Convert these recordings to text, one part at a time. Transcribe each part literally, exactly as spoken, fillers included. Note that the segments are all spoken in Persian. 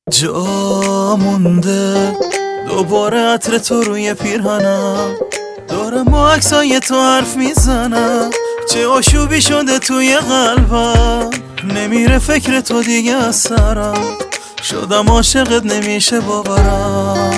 جا مونده دوباره عطر تو روی پیرهنم، دارم با عکسای تو حرف میزنم. چه آشوبی شده توی قلبم، نمیره فکر تو دیگه از سرم. شدم عاشقت نمیشه باورم.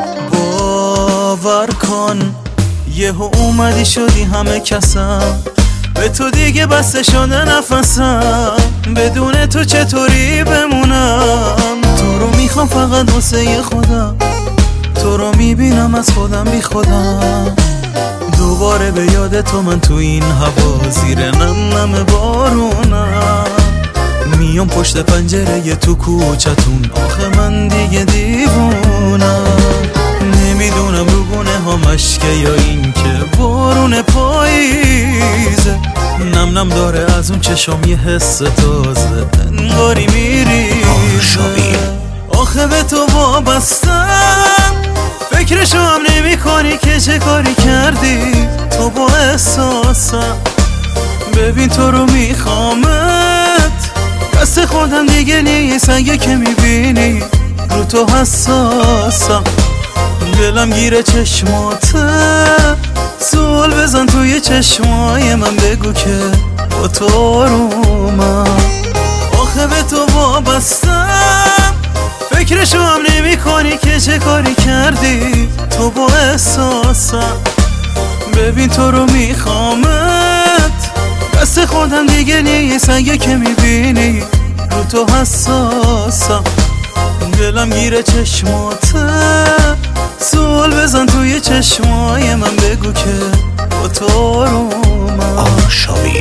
باور کن یهو اومدی شدی همه کسم، به تو دیگه بسته شده نفسم. بدون تو چطوری بمونم؟ تو رو میخوام فقط واسه خودم، تو رو میبینم از خودم بی خودم. دوباره به یاد تو من تو این هوا، زیر نم نم بارونم. میام پشت پنجره تو کوچتون، آخه من دیگه دیوونم. نمیدونم رو گونه ها مشکه یا این که بارون پاییزه. نم نم داره از اون چشام یه حس تازه، انگاری میریزه. آخه به تو وابستم، فکرشو هم نمی کنی که چه کاری کردی تو با احساسم. ببین تو رو میخوامت، دست خودم دیگه نیست. اگه که میبینی رو تو حساسم، دلم گیره چشماته. سوال بزن توی چشمای من، بگو که با تو آرومم. آخه به تو وابستم، فکرشو هم نمی کنی که چه کاری کردی تو با احساسم. ببین تو رو میخوامت، دست خودم دیگه نیست. اگه که میبینی رو تو حساسم، دلم گیره چشماته. سوال بزن توی چشمای من، بگو که با تو آرومم. آرشاوی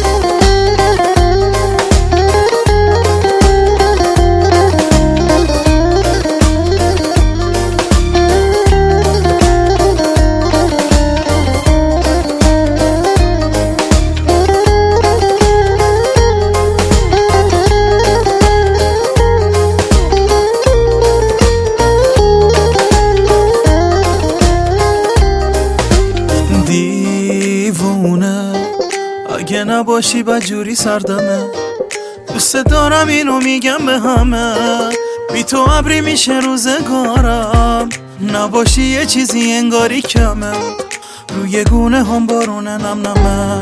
دیوونه اگه نباشی بدجوری سردمه. دوست دارم اینو میگم به همه، بی تو ابری میشه روزگارم. نباشی یه چیزی انگاری کمه، روی گونه هم بارونه نم نمه.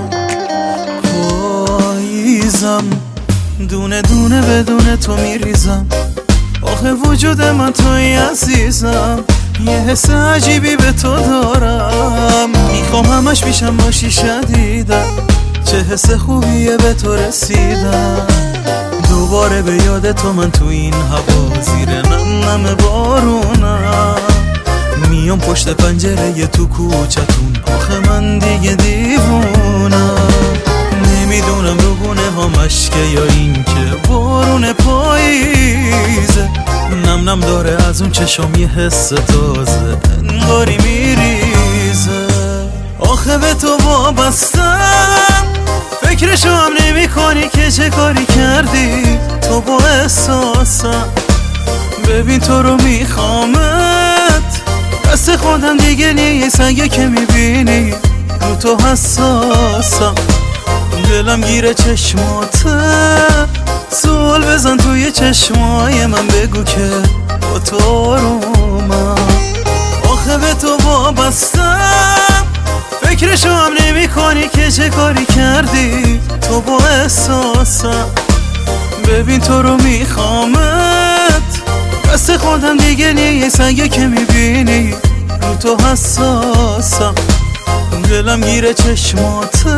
پاییزم دونه دونه بدون تو میریزم. آخه وجود من توی عزیزم، یه حس عجیبی به تو دارم. میخوام همش پیشم باشی شدیدم، چه حس خوبیه به تو رسیدم. دوباره به یاد تو من تو این هوا، زیر نم نم بارونم. میام پشت پنجره تو کوچتون، آخه من دیگه دیوونم. نمیدونم رو گونه ها مشکه یا این که بارون پاییزه. نم نم داره از اون چشام یه حس تازه، انگاری میریزه. آخه به تو وابستم، فکرشو هم نمی کنی که چه کاری کردی تو با احساسم. ببین تو رو میخوامت، دست خودم دیگه نیست. اگه که میبینی رو تو حساسم، دلم گیره چشماته. سوال بزن توی چشمای من، بگو که با تو آرومم. آخه به تو وابستم، فکرشو هم نمی کنی که چه کاری کردی تو با احساسم. ببین تو رو میخوامت، دست خودم دیگه نیست. اگه که میبینی رو تو حساسم، دلم گیره چشماته.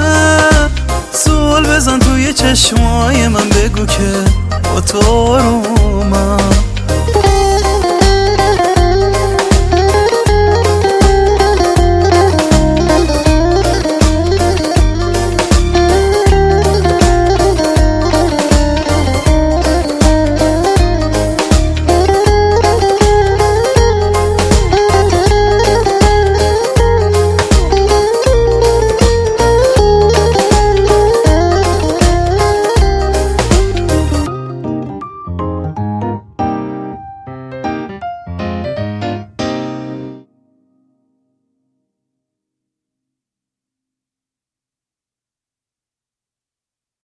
سوال بزن توی چشمای من، بگو که با تو آرومم.